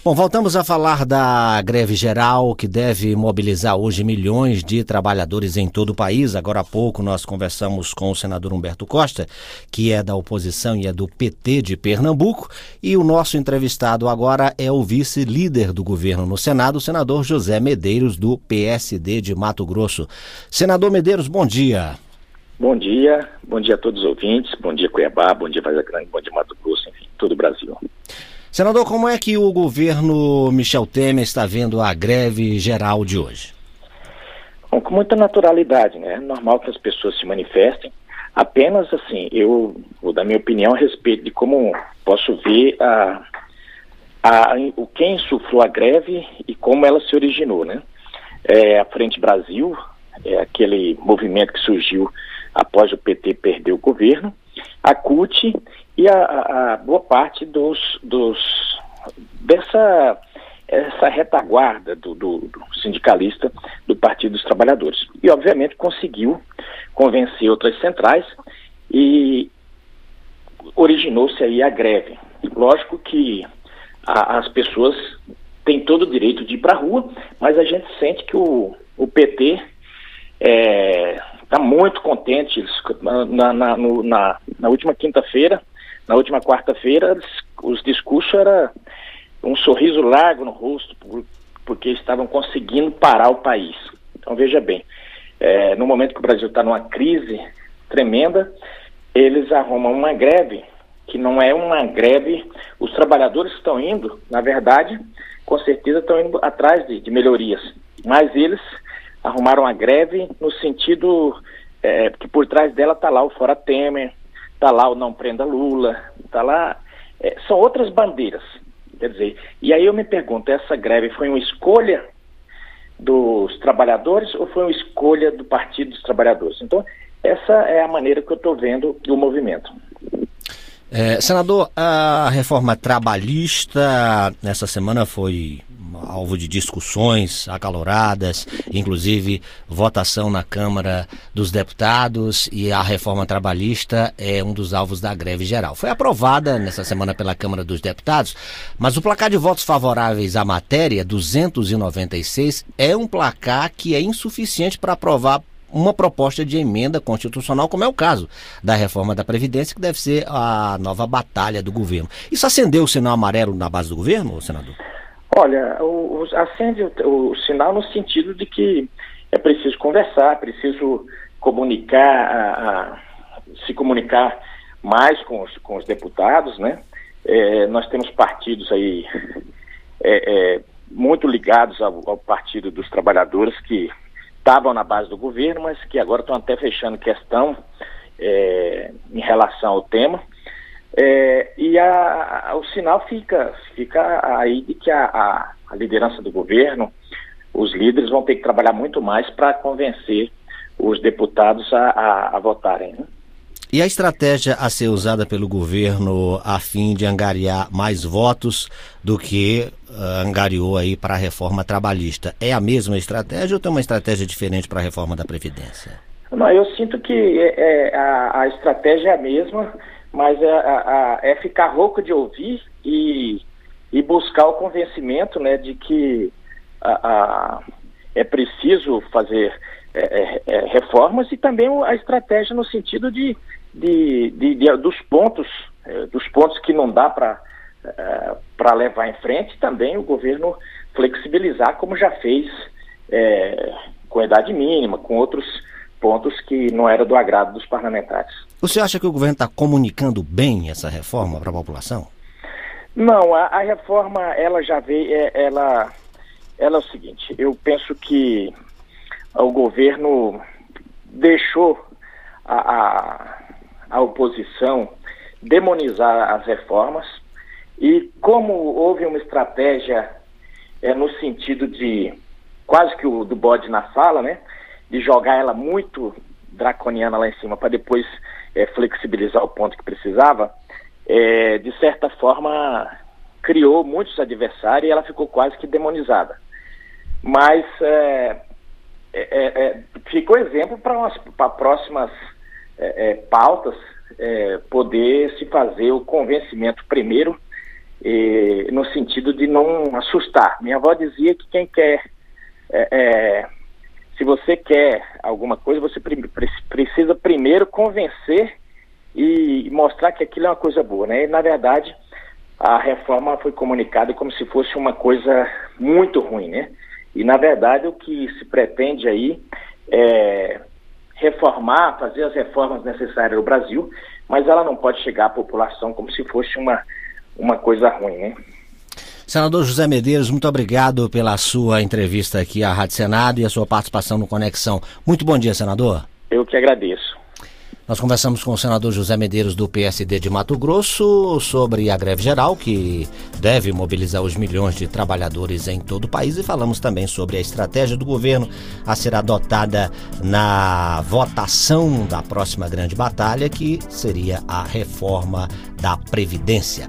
Bom, voltamos a falar da greve geral que deve mobilizar hoje milhões de trabalhadores em todo o país. Agora há pouco nós conversamos com o senador Humberto Costa, que é da oposição e é do PT de Pernambuco, e o nosso entrevistado agora é o vice-líder do governo no Senado, o senador José Medeiros, do PSD de Mato Grosso. Senador Medeiros, bom dia. Bom dia a todos os ouvintes, bom dia Cuiabá, bom dia Vargas Grande, bom dia Mato Grosso, enfim, todo o Brasil. Senador, como é que o governo Michel Temer está vendo a greve geral de hoje? Bom, com muita naturalidade, né? É normal que as pessoas se manifestem. Apenas, assim, eu vou dar minha opinião a respeito de como posso ver quem insuflou a greve e como ela se originou, né? A Frente Brasil, aquele movimento que surgiu após o PT perder o governo, a CUT e a boa parte dessa retaguarda do sindicalista do Partido dos Trabalhadores. E, obviamente, conseguiu convencer outras centrais e originou-se aí a greve. Lógico que as pessoas têm todo o direito de ir para a rua, mas a gente sente que o PT está muito contente. Na última quinta-feira, na última quarta-feira, os discursos eram um sorriso largo no rosto, porque estavam conseguindo parar o país. Então, veja bem, no momento que o Brasil está numa crise tremenda, eles arrumam uma greve, que não é uma greve. Os trabalhadores estão indo, na verdade, com certeza estão indo atrás de melhorias, mas eles arrumaram a greve no sentido que por trás dela está lá o Fora Temer, está lá o Não Prenda Lula, está lá, são outras bandeiras, quer dizer, e aí eu me pergunto, essa greve foi uma escolha dos trabalhadores ou foi uma escolha do Partido dos Trabalhadores? Então, essa é a maneira que eu estou vendo do movimento. Senador, a reforma trabalhista nessa semana foi alvo de discussões acaloradas, inclusive votação na Câmara dos Deputados, e a reforma trabalhista é um dos alvos da greve geral. Foi aprovada nessa semana pela Câmara dos Deputados, mas o placar de votos favoráveis à matéria, 296, é um placar que é insuficiente para aprovar uma proposta de emenda constitucional, como é o caso da reforma da Previdência, que deve ser a nova batalha do governo. Isso acendeu o sinal amarelo na base do governo, senador? Olha, acende o sinal no sentido de que é preciso conversar, preciso comunicar, se comunicar mais com os deputados, né? Nós temos partidos aí muito ligados ao Partido dos Trabalhadores que estavam na base do governo, mas que agora estão até fechando questão em relação ao tema. E o sinal fica aí de que a liderança do governo, os líderes vão ter que trabalhar muito mais para convencer os deputados a votarem, né? E a estratégia a ser usada pelo governo a fim de angariar mais votos do que angariou aí para a reforma trabalhista, é a mesma estratégia ou tem uma estratégia diferente para a reforma da Previdência? Não, eu sinto que a estratégia é a mesma, mas é ficar rouco de ouvir e buscar o convencimento, né, de que é preciso fazer reformas, e também a estratégia no sentido dos pontos que não dá para levar em frente, também o governo flexibilizar, como já fez com a idade mínima, com outros pontos que não era do agrado dos parlamentares. O senhor acha que o governo está comunicando bem essa reforma para a população? Não, a reforma, ela já veio, ela é o seguinte, eu penso que o governo deixou a oposição demonizar as reformas, e como houve uma estratégia no sentido de quase que do bode na sala, né, de jogar ela muito draconiana lá em cima para depois flexibilizar o ponto que precisava, de certa forma criou muitos adversários e ela ficou quase que demonizada. Mas ficou exemplo para próximas pautas poder se fazer o convencimento primeiro no sentido de não assustar. Minha avó dizia que quem quer, se você quer alguma coisa, você precisa primeiro convencer e mostrar que aquilo é uma coisa boa, né? E, na verdade, a reforma foi comunicada como se fosse uma coisa muito ruim, né? E, na verdade, o que se pretende aí é reformar, fazer as reformas necessárias no Brasil, mas ela não pode chegar à população como se fosse uma coisa ruim, né? Senador José Medeiros, muito obrigado pela sua entrevista aqui à Rádio Senado e a sua participação no Conexão. Muito bom dia, senador. Eu que agradeço. Nós conversamos com o senador José Medeiros do PSD de Mato Grosso sobre a greve geral que deve mobilizar os milhões de trabalhadores em todo o país e falamos também sobre a estratégia do governo a ser adotada na votação da próxima grande batalha, que seria a reforma da Previdência.